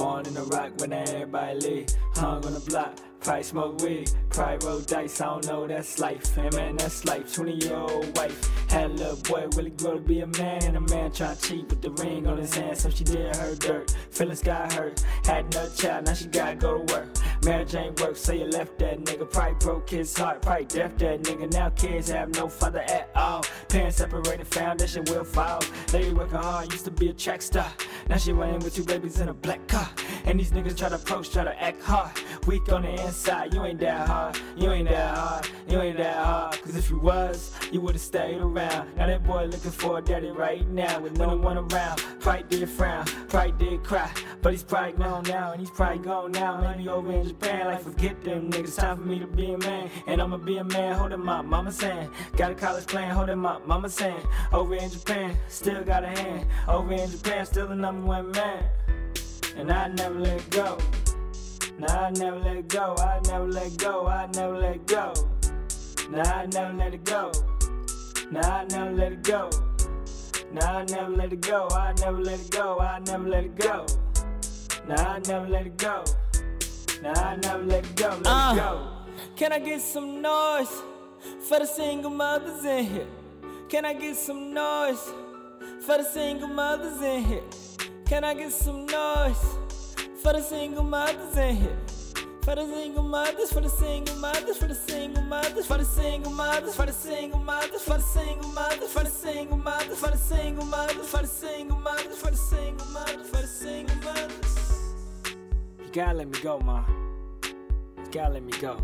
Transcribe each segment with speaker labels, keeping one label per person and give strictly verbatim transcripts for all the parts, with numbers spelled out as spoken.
Speaker 1: Born in the rock when everybody leave. Hung on the block, probably smoke weed, probably roll dice, I don't know, that's life. And man, that's life, twenty year old wife. Had a little boy, really grow to be a man. And a man tryna cheat with the ring on his hand, so she did her dirt. Feelings got hurt, had another child, now she gotta go to work. Marriage ain't work, so you left that nigga. Probably broke his heart, probably deaf that nigga. Now kids have no father at all. Parents separated, foundation will fall. Lady working hard, used to be a track star. Now she running with two babies in a black car. And these niggas try to approach, try to act hard. Weak on the inside, you ain't that hard. You ain't that hard, you ain't that hard. Cause if you was, you would've stayed around. Now that boy looking for a daddy right now with no one around. Probably did frown, probably did cry. But he's probably gone now, and he's probably gone now. Maybe over in Japan, like forget them niggas. Time for me to be a man, and I'ma be a man. Hold him up, mama saying. Got a college plan, hold him up, mama saying. Over in Japan, still got a hand. Over in Japan, still the number one man. And I never let go. Nah, I never let it go. I never let go. I never let it go. Nah, I never let it go. Nah, I never let it go. Nah, I never let it go. I never let it go. I never let it go. Nah, I never let it go. Nah, I never let it go. Let uh, it go.
Speaker 2: Can I get some noise for the single mothers in here? Can I get some noise for the single mothers in here? Can I get some noise for the single mothers in here? For the single mothers, for the single mothers, for the single mothers, for the single mothers, for the single mothers, for the single mothers, for the single mothers, for the single mothers, for the single mothers, for the single mothers, for the single mothers.
Speaker 1: You gotta let me go, ma. You gotta let me go.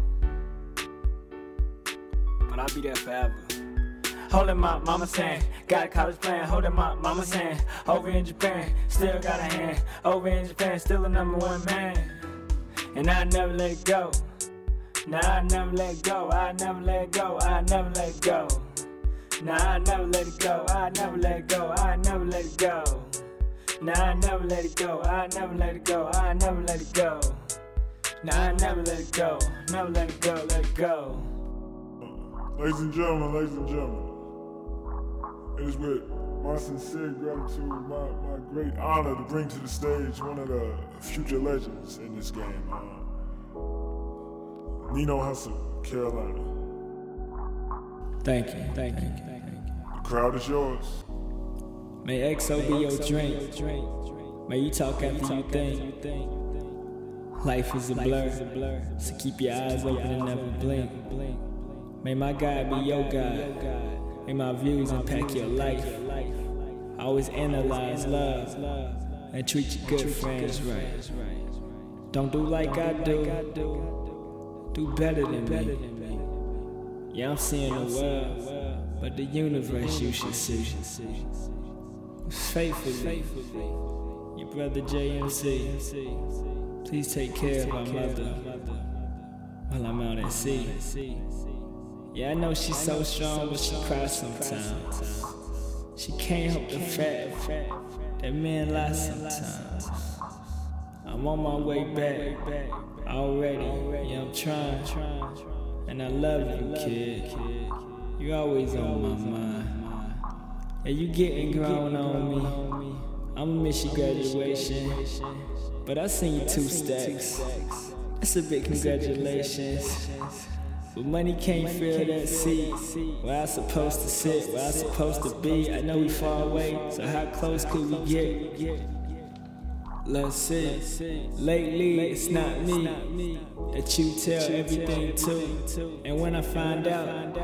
Speaker 1: But I'll be there forever. Holding my mama saying, got a college plan. Holding my mama saying, over in Japan, still got a hand. Over in Japan, still a number one man. And I never let it go. Nah, I never let it go. I never let it go. I never let it go. Nah, I never let it go. I never let it go. I never let it go. Nah, I never let it go. I never let it go. I never let it go. Nah, I never let it go. Never let it go. Let it go.
Speaker 3: Ladies and gentlemen, ladies and gentlemen, it is with my sincere gratitude, my, my great honor to bring to the stage one of the future legends in this game, uh, Nino Hustle, Carolina.
Speaker 1: Thank you, thank you, thank you.
Speaker 3: The crowd is yours.
Speaker 1: May X O be your drink. May you talk after you think. Life is a blur, so keep your eyes open and never blink. May my God be your God. May my views impact your life. Always analyze love and treat your good friends right. Don't do like I do. Do better than me. Yeah, I'm seeing the world, but the universe you should see. Faithfully, your brother J M C. Please take care of my mother while I'm out at sea. Yeah, I know she's so strong, but she cries sometimes. She can't help the fact that men lie sometimes. I'm on my way back already. Yeah, I'm trying, and I love you, kid. You're always on my mind. Yeah, you getting grown on me. I'ma miss your graduation, but I seen you two stacks. That's a big congratulations. But money can't fill that seat. Where I supposed to sit, where I supposed to be. I know we far away, so how close could we get? Let's see. Lately, it's not me that you tell everything to. And when I find out,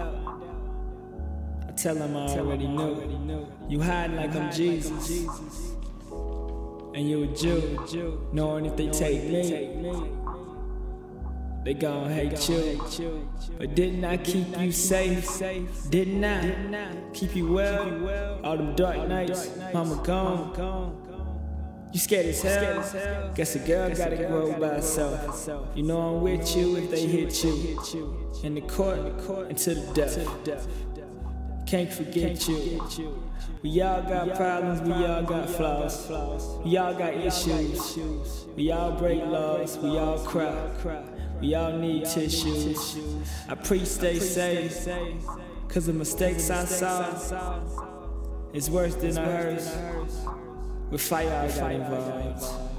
Speaker 1: I tell them I already knew. You hiding like I'm Jesus, and you a Jew, knowing if they take me, they gon' hate you. But didn't I keep you safe? Didn't I keep you well? All them dark nights, mama gone. You scared as hell? Guess a girl gotta grow by herself. You know I'm with you if they hit you. In the court, until the death. Can't forget you. We all got problems, we all got flaws. We all got issues. We all break laws, we all cry. We all need tissues. I pray stay safe, cause the mistakes I saw is worse than I heard. With fire I got involved.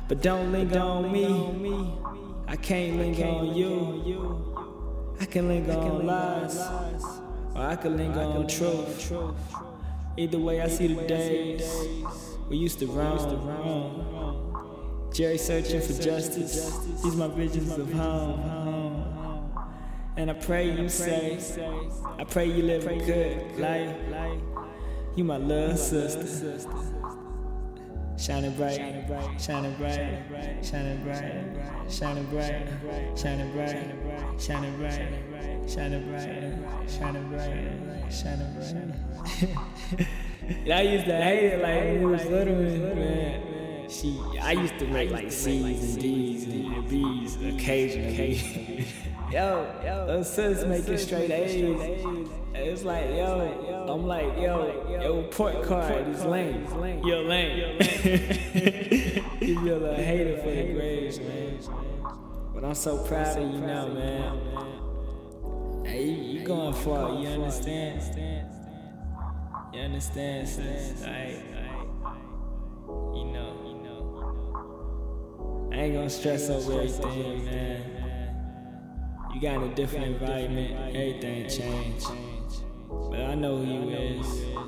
Speaker 2: But don't linger on me, I can't linger on you. I can linger on lies, or I can linger on truth. Either way, I see the days we used to roam. Jerry searching for justice, these my visions of home. And I pray you say, I pray you live a good life. You my little sister, shining bright, shining bright, shining bright, shining bright, shining bright, shining bright, shining bright, shining bright, shining bright. I used to hate it like when we was little, man. She, I used to make like C's and D's and B's occasionally. Yo, yo, those sisters making straight A's. It's like, yo, I'm like, yo, yo, report card is lame. You're lame. You're a little hater for the grades, man. But I'm so proud of you now, man. Hey, you, you going for it, you understand? You understand, sis? Like, you know, you know. I ain't gonna stress over everything, man. You got in a different environment, everything changed. But I know who you is.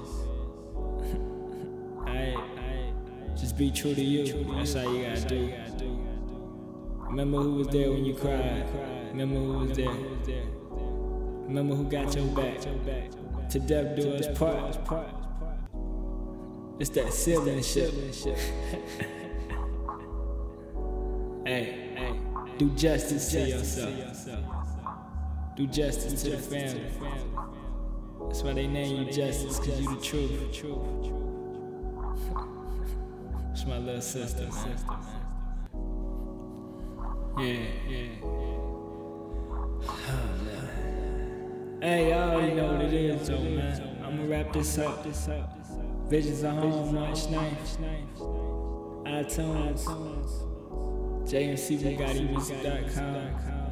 Speaker 2: Alright, just be true to you. That's all you gotta do. Remember who was there when you cried. Remember who was there. Remember who got your back. To death do us part. It's that sibling shit. Hey, hey, do justice to yourself. Do justice to the family. That's why they name you Justice, cause you the truth. It's my little sister, man. Yeah, yeah. Hey, y'all already know what it is, though, man. I'ma wrap this up. Visions of Home, March ninth. iTunes. J M C Bugatti Music dot com.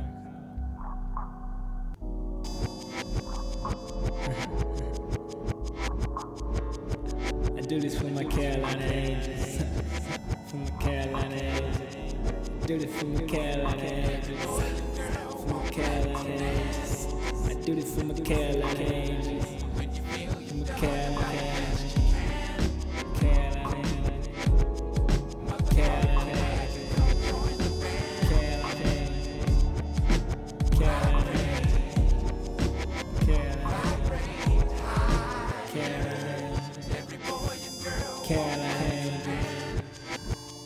Speaker 2: I do this for my Carolina Angels. For my Carolina Angels. Do this for my Carolina Angels. For my Carolina Angels. I do this for my Carolina Angels. For my Carolina Angels.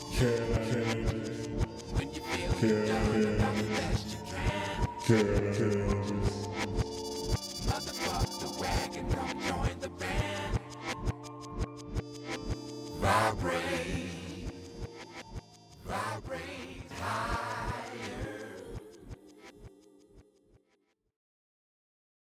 Speaker 3: Carolina, Carolina, Carolina.